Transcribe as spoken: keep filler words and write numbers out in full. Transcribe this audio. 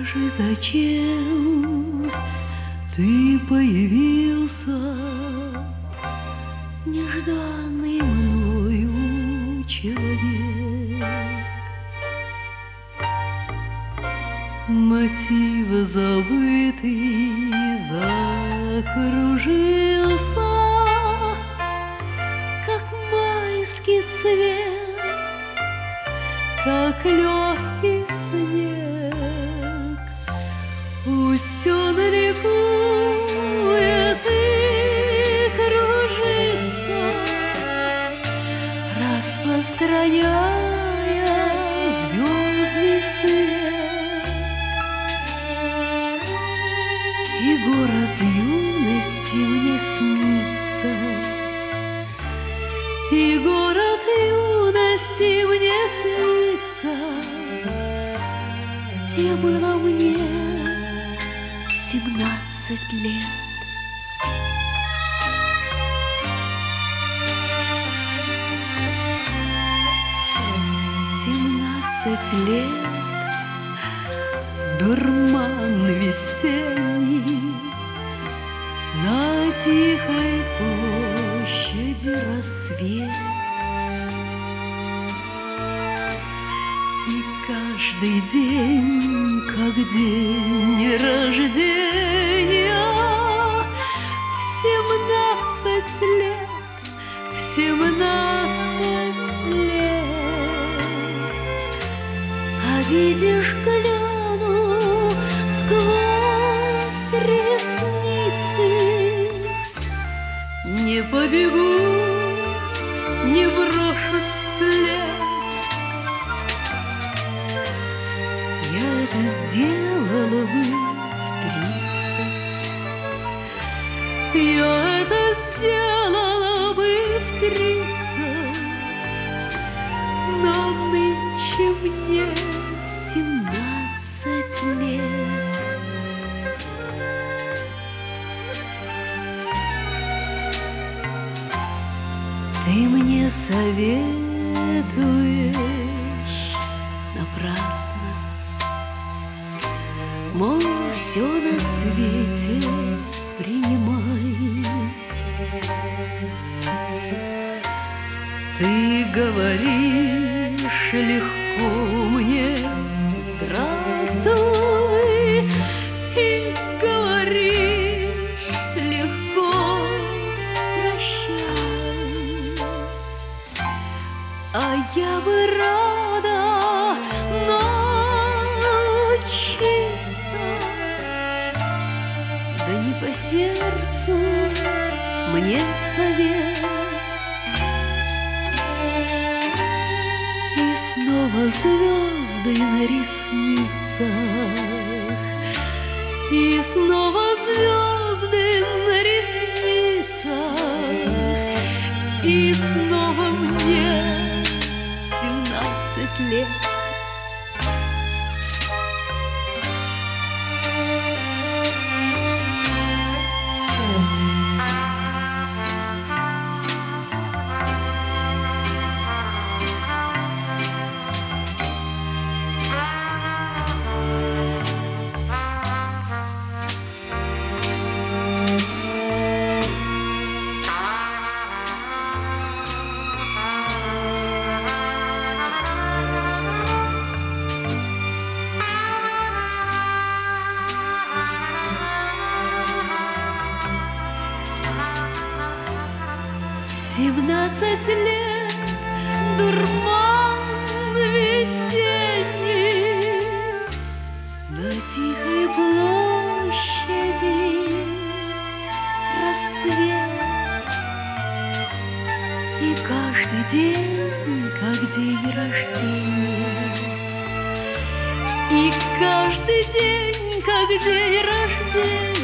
Скажи, зачем ты появился, нежданный мною человек? Мотив забытый закружился, как майский цвет, как легкий снег. Пусть он ликует и кружится, распространяя звездный свет. И город юности мне снится, и город юности мне снится, где было мне семнадцать лет. Семнадцать лет, дурман весенний, на тихой площади рассвет. И каждый день, как день рождения, в семнадцать лет, в семнадцать лет. А видишь, гляну сквозь ресницы, не побегу, не брошусь вслед. Я это сделала бы в тридцать, я это сделала бы в тридцать, но нынче мне семнадцать лет. Ты мне советуешь напрасно, мол, все на свете принимай. Ты говоришь легко мне здравствуй, и говоришь легко прощай. А я бы рада научиться, да не по сердцу мне совет. И снова звезды на ресницах, и снова звезды на ресницах, и снова мне семнадцать лет. Семнадцать лет, дурман весенний, на тихой площади рассвет. И каждый день, как день рождения, и каждый день, как день рождения,